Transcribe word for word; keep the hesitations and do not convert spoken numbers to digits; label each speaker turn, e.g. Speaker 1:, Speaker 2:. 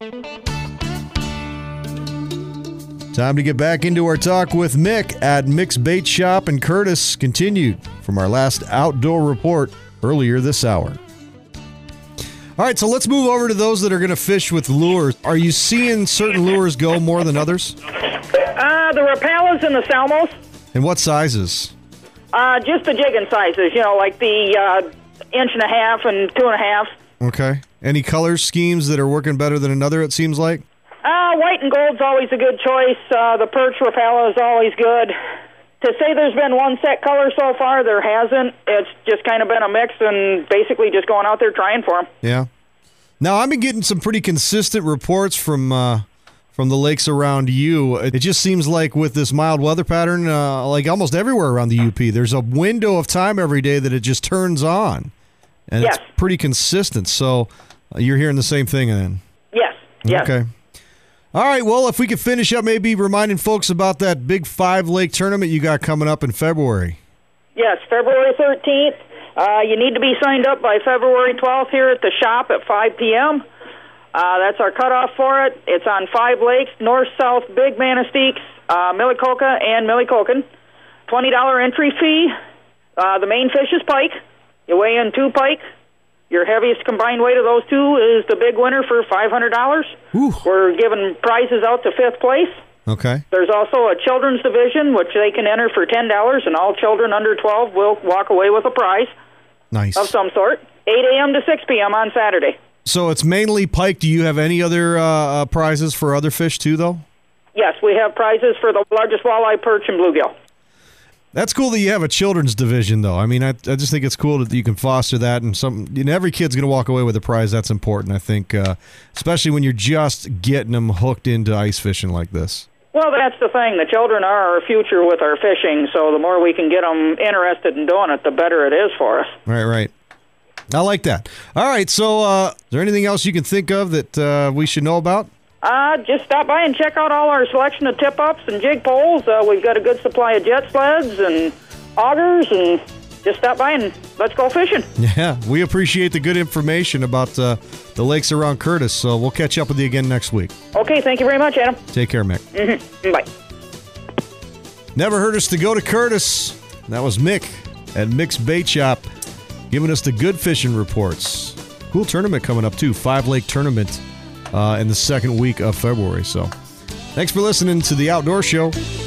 Speaker 1: Time to get back into our talk with Mick at Mick's Bait Shop in Curtis, continued from our last outdoor report earlier this hour. All right, so let's move over to those that are going to fish with lures. Are you seeing certain lures go more than others?
Speaker 2: Uh, the Rapalas and the Salmos.
Speaker 1: And what sizes?
Speaker 2: Uh, just the jigging sizes, you know, like the uh, inch and a half and two and a half.
Speaker 1: Okay. Any color schemes that are working better than another, it seems like?
Speaker 2: Uh, white and gold's always a good choice. Uh, the Perch Rapala is always good. To say there's been one set color so far, there hasn't. It's just kind of been a mix and basically just going out there trying for them.
Speaker 1: Yeah. Now, I've been getting some pretty consistent reports from uh, from the lakes around you. It just seems like with this mild weather pattern, uh, like almost everywhere around the U P, there's a window of time every day that it just turns on. And
Speaker 2: yes.
Speaker 1: It's pretty consistent. So uh, you're hearing the same thing then?
Speaker 2: Yes. Yes.
Speaker 1: Okay. All right, well, if we could finish up maybe reminding folks about that big five-lake tournament you got coming up in February.
Speaker 2: Yes, February thirteenth. Uh, you need to be signed up by February twelfth here at the shop at five p.m. Uh, that's our cutoff for it. It's on five lakes, north, south, Big Manasteeks, uh, Millicoca, and Millicocan. twenty dollars entry fee. Uh, the main fish is pike. You weigh in two pike. Your heaviest combined weight of those two is the big winner for five hundred dollars.
Speaker 1: Ooh.
Speaker 2: We're giving prizes out to fifth place.
Speaker 1: Okay.
Speaker 2: There's also a children's division, which they can enter for ten dollars, and all children under twelve will walk away with a prize.
Speaker 1: Nice.
Speaker 2: Of some sort. eight a.m. to six p.m. on Saturday.
Speaker 1: So it's mainly pike. Do you have any other uh, uh, prizes for other fish too, though?
Speaker 2: Yes, we have prizes for the largest walleye, perch, and bluegill.
Speaker 1: That's cool that you have a children's division, though. I mean, I, I just think it's cool that you can foster that, and some. You know, every kid's going to walk away with a prize. That's important, I think, uh, especially when you're just getting them hooked into ice fishing like this.
Speaker 2: Well, that's the thing. The children are our future with our fishing, so the more we can get them interested in doing it, the better it is for us.
Speaker 1: Right, right. I like that. All right, so uh, is there anything else you can think of that uh, we should know about?
Speaker 2: Uh, just stop by and check out all our selection of tip-ups and jig poles. Uh, we've got a good supply of jet sleds and augers, and just stop by and let's go fishing.
Speaker 1: Yeah, we appreciate the good information about uh, the lakes around Curtis, so we'll catch up with you again next week.
Speaker 2: Okay, thank you very much, Adam.
Speaker 1: Take care, Mick.
Speaker 2: Mm-hmm. Bye.
Speaker 1: Never hurt us to go to Curtis. That was Mick at Mick's Bait Shop, giving us the good fishing reports. Cool tournament coming up, too. Five-lake tournament uh, in the second week of February. So thanks for listening to The Outdoor Show.